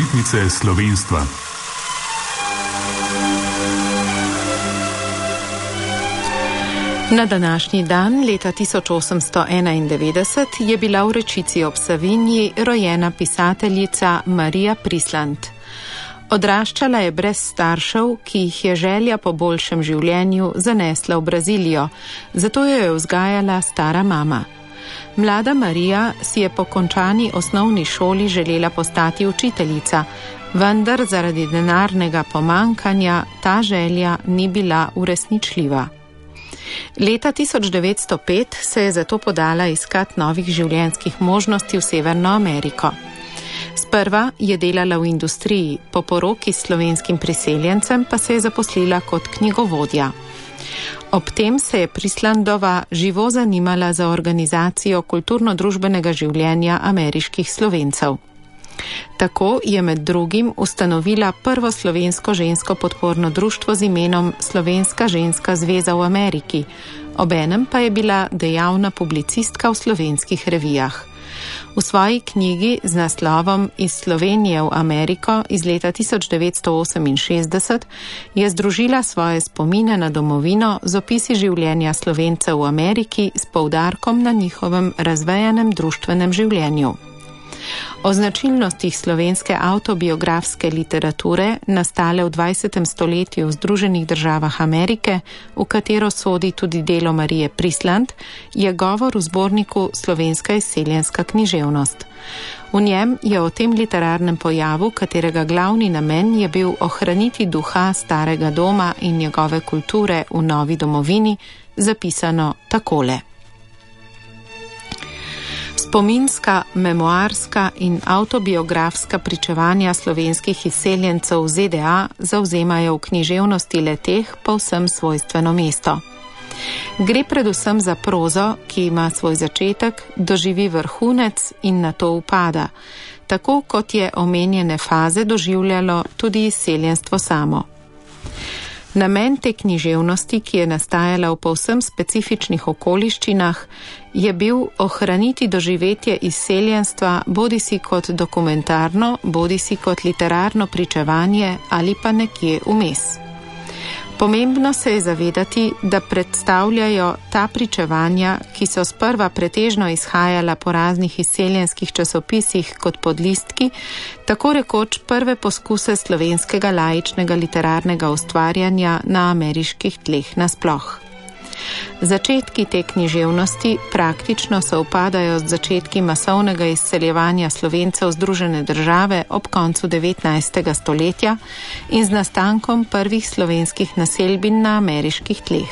Žitnice slovenstva. Na današnji dan leta 1891 je bila v Rečici ob Savinji rojena pisateljica Marija Prisland. Odraščala je brez staršev, ki jih je želja po boljšem življenju zanesla v Brazilijo, zato jo je vzgajala stara mama. Mlada Marija si je po končani osnovni šoli želela postati učiteljica, vendar zaradi denarnega pomankanja ta želja ni bila uresničljiva. Leta 1905 se je zato podala iskat novih življenjskih možnosti v Severno Ameriko. Sprva je delala v industriji, po poroki s slovenskim priseljencem pa se je zaposlila kot knjigovodja. Ob tem se je Prislandova živo zanimala za organizacijo kulturno-družbenega življenja ameriških Slovencev. Tako je med drugim ustanovila prvo slovensko žensko podporno društvo z imenom Slovenska ženska zveza v Ameriki, obenem pa je bila dejavna publicistka v slovenskih revijah. V svoji knjigi z naslovom Iz Slovenije v Ameriko iz leta 1968 je združila svoje spomine na domovino z opisi življenja Slovencev v Ameriki s poudarkom na njihovem razvejanem društvenem življenju. O značilnostih slovenske avtobiografske literature, nastale v 20. stoletju v Združenih državah Amerike, v katero sodi tudi delo Marije Prisland, je govor v zborniku Slovenska izseljenska književnost. V njem je o tem literarnem pojavu, katerega glavni namen je bil ohraniti duha starega doma in njegove kulture v novi domovini, zapisano takole. Spominska, memoarska in avtobiografska pričevanja slovenskih izseljencev v ZDA zavzemajo v književnosti le-teh povsem svojstveno mesto. Gre predvsem za prozo, ki ima svoj začetek, doživi vrhunec in nato upada, tako kot je omenjene faze doživljalo tudi izseljenstvo samo. Namen te književnosti, ki je nastajala v povsem specifičnih okoliščinah, je bil ohraniti doživetje izseljenstva bodisi kot dokumentarno, bodisi kot literarno pričevanje ali pa nekje vmes. Pomembno se je zavedati, da predstavljajo ta pričevanja, ki so sprva pretežno izhajala po raznih izseljenskih časopisih kot podlistki, tako rekoč prve poskuse slovenskega laičnega literarnega ustvarjanja na ameriških tleh nasploh. Začetki te književnosti praktično sovpadajo z začetki masovnega izseljevanja Slovencev v Združene države ob koncu 19. stoletja in z nastankom prvih slovenskih naselbin na ameriških tleh.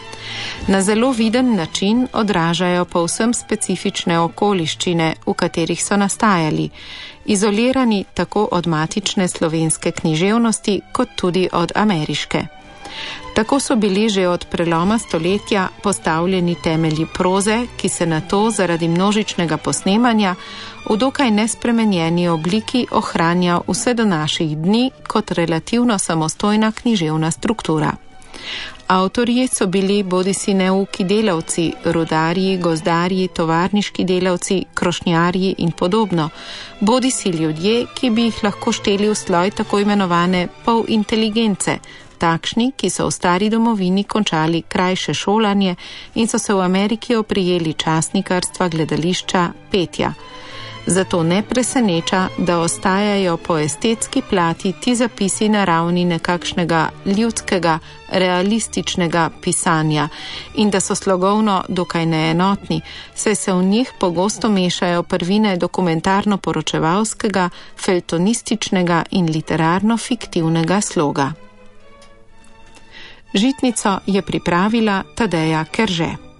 Na zelo viden način odražajo povsem specifične okoliščine, v katerih so nastajali, izolirani tako od matične slovenske književnosti kot tudi od ameriške. Tako so bili že od preloma stoletja postavljeni temelji proze, ki se nato zaradi množičnega posnemanja v dokaj nespremenjeni obliki ohranja vse do naših dni kot relativno samostojna književna struktura. Avtorji so bili bodisi neuki delavci, rudarji, gozdarji, tovarniški delavci, krošnjarji in podobno, bodisi ljudje, ki bi jih lahko šteli v sloj tako imenovane polinteligence, takšni, ki so v stari domovini končali krajše šolanje in so se v Ameriki oprijeli časnikarstva, gledališča, petja. Zato ne preseneča, da ostajajo po estetski plati ti zapisi na ravni nekakšnega ljudskega, realističnega pisanja in da so slogovno dokaj neenotni, saj se v njih pogosto mešajo prvine dokumentarno-poročevalskega, feljtonističnega in literarno-fiktivnega sloga. Žitnico je pripravila Tadeja Kerže.